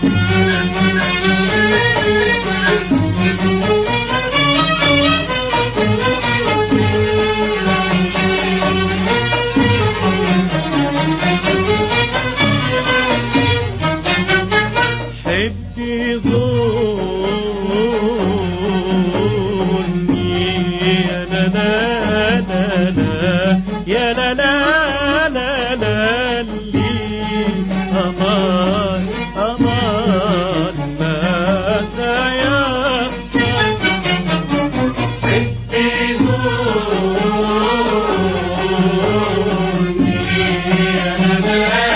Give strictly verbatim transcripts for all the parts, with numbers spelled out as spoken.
حبي زورني يا لا لا لا لا يا لا لا لا لا لي أمان أمان ما تيسر. حبي زورني يا لا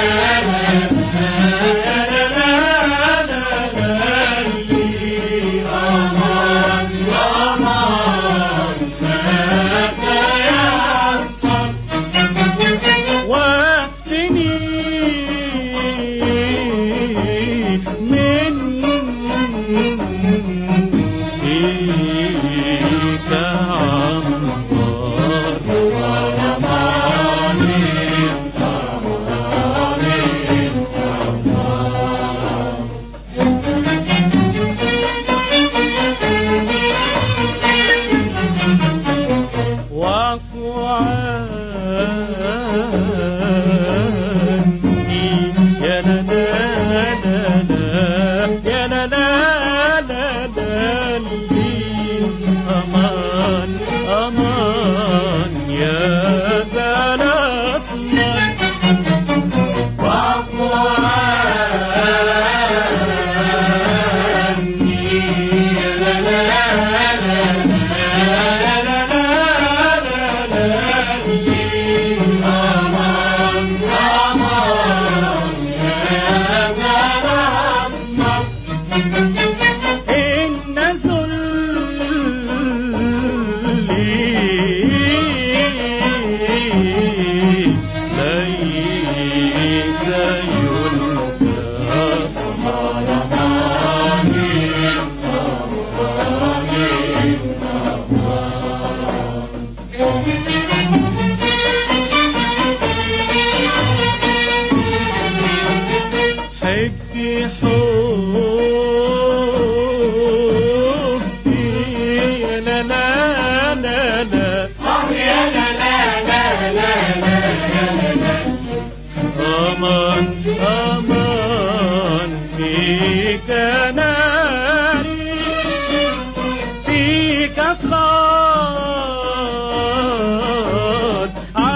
أمان أمان يا زال أسمر. واعفو عني يا لا لا لا لا لا لا لي أمان أمان يا زال أسمر. حبي حبي يا لا لا لا لا يا لا لا لا لا لا أمان أمان فيك ناري فيك خاض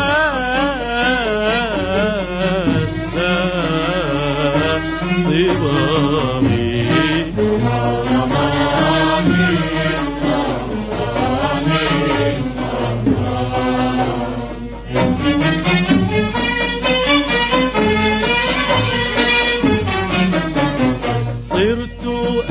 عزة صبامي. صرت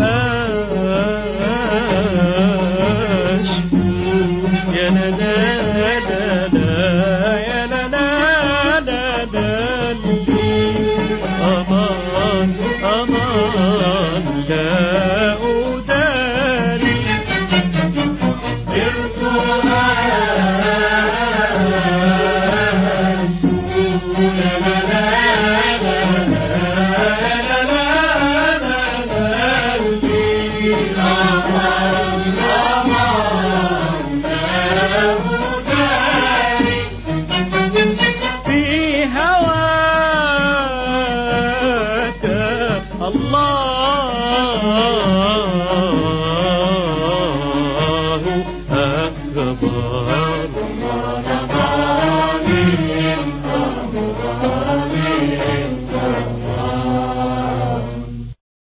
أشكو يا لا لا لا لا يا لا لا لا لا لي أمان أمان لا أداري. صرت أشكو يا لا لا الله